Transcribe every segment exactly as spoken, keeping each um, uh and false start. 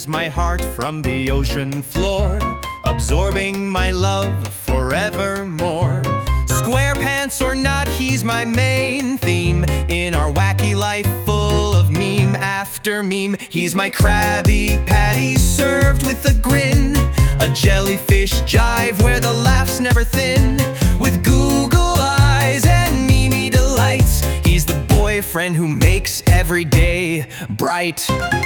separates my heart from the ocean floor, absorbing my love forevermore. SquarePants or not, he's my main theme in our wacky life full of meme after meme. He's my Krabby Patty served with a grin, a jellyfish jive where the laughs never thin. With Google eyes and Mimi delights, he's the boyfriend who makes every day bright.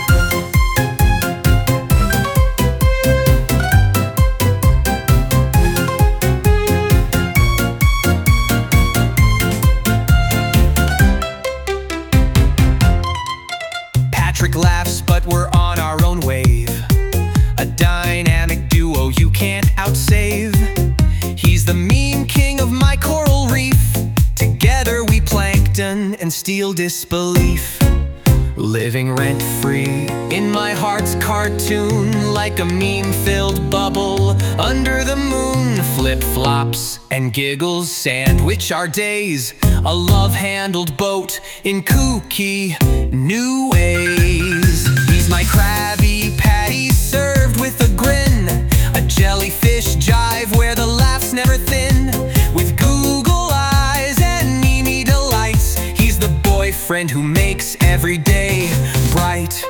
Patrick laughs, but we're on our own wave, a dynamic duo you can't outsave. He's the meme king of my coral reef. Together we plankton and steal disbelief, living rent-free in my heart's cartoon, like a meme-filled bubble under the moon. Flip-flops and giggles sandwich our days, a love-handled boat in kooky new ways. He's my Krabby Patty served with a grin, a jellyfish jive where the laughs never thin. With Google eyes and Mimi delights, he's the boyfriend who makes every day bright.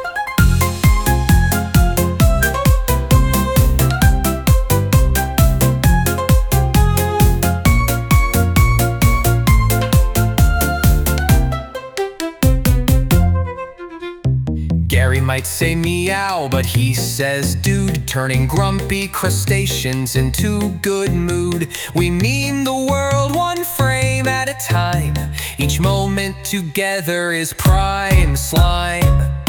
Gary might say meow, but he says dude, turning grumpy crustaceans into good mood. We meme the world one frame at a time, each moment together is prime slime.